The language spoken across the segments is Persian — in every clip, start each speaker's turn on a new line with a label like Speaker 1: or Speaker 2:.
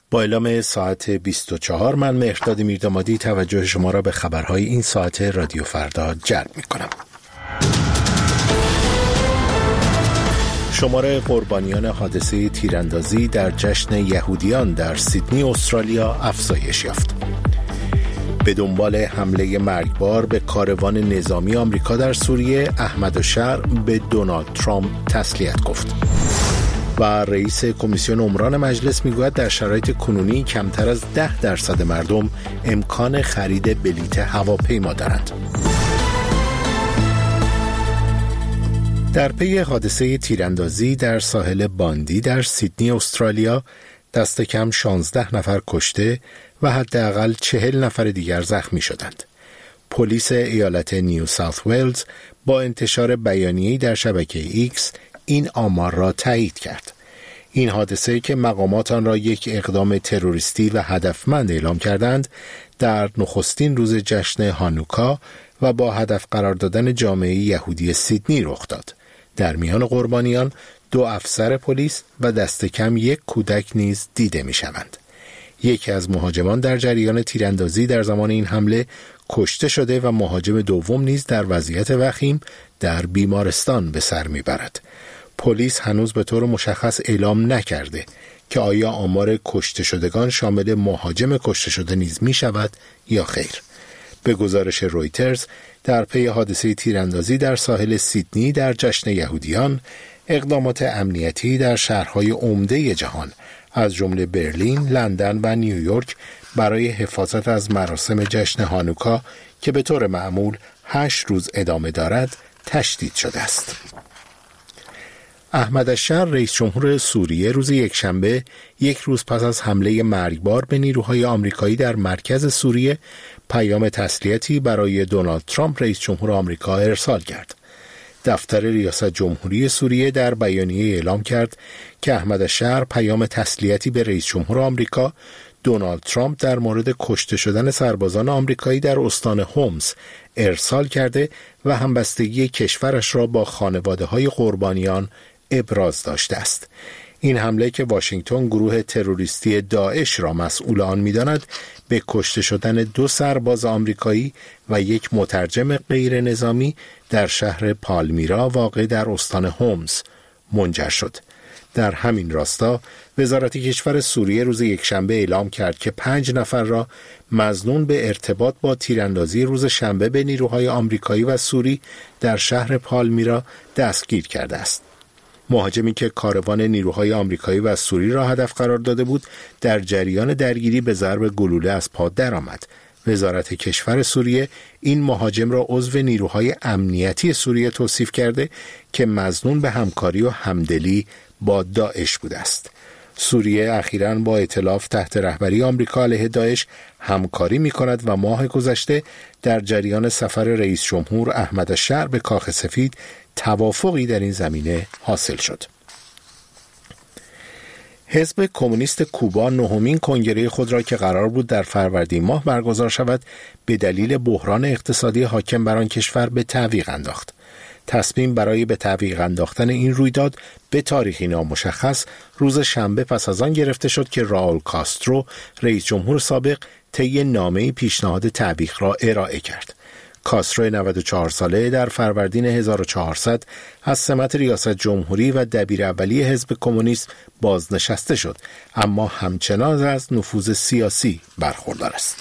Speaker 1: با اعلام ساعت 24 من مهرداد میردامادی توجه شما را به خبرهای این ساعت رادیو فردا جلب می‌کنم. شمار قربانیان حادثه تیراندازی در جشن یهودیان در سیدنی استرالیا افزایش یافت. به دنبال حمله مرگبار به کاروان نظامی آمریکا در سوریه، احمد الشر به دونالد ترامپ تسلیت گفت. و رئیس کمیسیون عمران مجلس میگوید در شرایط کنونی کمتر از 10% مردم امکان خرید بلیت هواپیما دارند. در پی حادثه تیراندازی در ساحل باندی در سیدنی استرالیا، دست کم 16 نفر کشته و حداقل 40 نفر دیگر زخمی شدند. پلیس ایالت نیو ساوت ولز با انتشار بیانیه‌ای در شبکه ایکس این آمار را تایید کرد. این حادثه که مقامات آن را یک اقدام تروریستی و هدفمند اعلام کردند، در نخستین روز جشن هانوکا و با هدف قرار دادن جامعه یهودی سیدنی رخ داد. در میان قربانیان 2 افسر پلیس و دست کم 1 کودک نیز دیده می شوند. یکی از مهاجمان در جریان تیراندازی در زمان این حمله کشته شده و مهاجم دوم نیز در وضعیت وخیم در بیمارستان به سر می برد. پلیس هنوز به طور مشخص اعلام نکرده که آیا آمار کشته شدگان شامل مهاجم کشته شده نیز می شود یا خیر. به گزارش رویترز، در پی حادثه تیراندازی در ساحل سیدنی در جشن یهودیان، اقدامات امنیتی در شهرهای عمده جهان از جمله برلین، لندن و نیویورک برای حفاظت از مراسم جشن هانوکا که به طور معمول 8 روز ادامه دارد تشدید شده است. احمد الشر رئیس جمهور سوریه روز یکشنبه، 1 روز پس از حمله مرگبار به نیروهای آمریکایی در مرکز سوریه، پیام تسلیتی برای دونالد ترامپ رئیس جمهور آمریکا ارسال کرد. دفتر ریاست جمهوری سوریه در بیانیه اعلام کرد که احمد الشر پیام تسلیتی به رئیس جمهور آمریکا دونالد ترامپ در مورد کشته شدن سربازان آمریکایی در استان هومز ارسال کرده و همبستگی کشورش را با خانواده‌های قربانیان ابراز داشته است. این حمله که واشنگتن گروه تروریستی داعش را مسئول آن می‌داند، به کشته شدن 2 سرباز آمریکایی و 1 مترجم غیر نظامی در شهر پالمیرا واقع در استان هومز منجر شد. در همین راستا وزارت کشور سوریه روز یکشنبه اعلام کرد که 5 نفر را مظنون به ارتباط با تیراندازی روز شنبه به نیروهای آمریکایی و سوری در شهر پالمیرا دستگیر کرده است. مهاجمی که کاروان نیروهای آمریکایی و سوری را هدف قرار داده بود، در جریان درگیری به ضرب گلوله از پا درآمد. وزارت کشور سوریه این مهاجم را عضو نیروهای امنیتی سوریه توصیف کرده که مظنون به همکاری و همدلی با داعش بوده است. سوریه اخیراً با ائتلاف تحت رهبری آمریکا علیه داعش همکاری می‌کند و ماه گذشته در جریان سفر رئیس جمهور احمد الشر به کاخ سفید توافقی در این زمینه حاصل شد. حزب کمونیست کوبا 9مین کنگره خود را که قرار بود در فروردین ماه برگزار شود، به دلیل بحران اقتصادی حاکم بر آن کشور به تعویق انداخت. تصمیم برای به تعویق انداختن این رویداد به تاریخی نامشخص روز شنبه پس از آن گرفته شد که راول کاسترو رئیس جمهور سابق طی نامه‌ای پیشنهاد تعویق را ارائه کرد. کاسترو 94 ساله در فروردین 1400 از سمت ریاست جمهوری و دبیر اولی حزب کمونیست بازنشسته شد، اما همچنان از نفوذ سیاسی برخوردار است.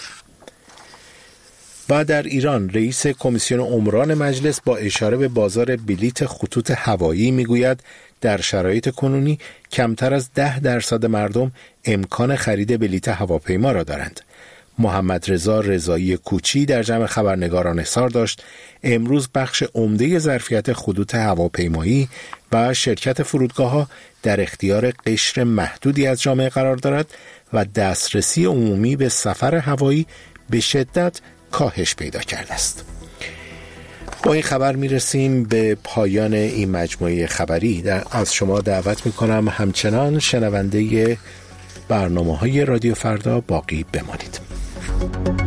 Speaker 1: و در ایران رئیس کمیسیون عمران مجلس با اشاره به بازار بلیت خطوط هوایی میگوید در شرایط کنونی کمتر از 10% مردم امکان خرید بلیت هواپیما را دارند. محمد رضا رضایی کوچی در جمع خبرنگاران اظهار داشت امروز بخش عمده ظرفیت خطوط هواپیمایی و شرکت فرودگاه‌ها در اختیار قشر محدودی از جامعه قرار دارد و دسترسی عمومی به سفر هوایی به شدت کاهش پیدا کرده است. با این خبر میرسیم به پایان این مجموعه خبری. از شما دعوت میکنم همچنان شنونده برنامه‌های رادیو فردا باقی بمانید.